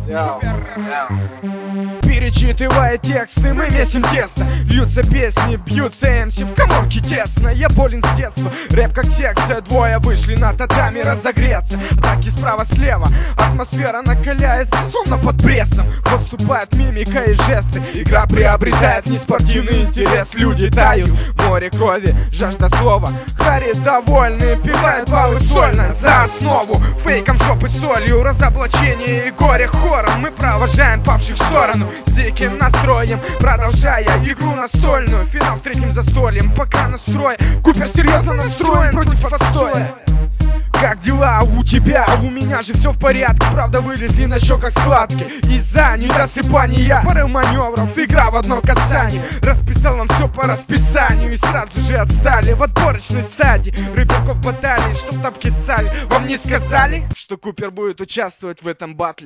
Перечитывая тексты, мы месим тесто. Льются песни, бьются МС, в коморке тесно. Я болен с детства, рэп как секция. Двое вышли на татами разогреться. Атаки справа-слева, атмосфера накаляется, словно под прессом. Подступает мимика и жесты. Игра приобретает неспортивный интерес. Люди тают, море крови, жажда слова. Хари довольны, пивает баллы сольно за основу. Фейком жопы солью, разоблачение и горе хором. Мы провожаем павших в сторону с диким настроем, продолжая игру настольную. Финал встретим застольем, пока настрой. Купер серьезно настроен против отстоя. Как дела у тебя? У меня же все в порядке. Правда, вылезли на щеках складки из-за недосыпания. Пары маневров, игра в одно касание. Расписал вам все по расписанию и сразу же отстали в отборочной стадии. Рыбаков баталии, чтоб тапки ссали. Вам не сказали, что Купер будет участвовать в этом батле?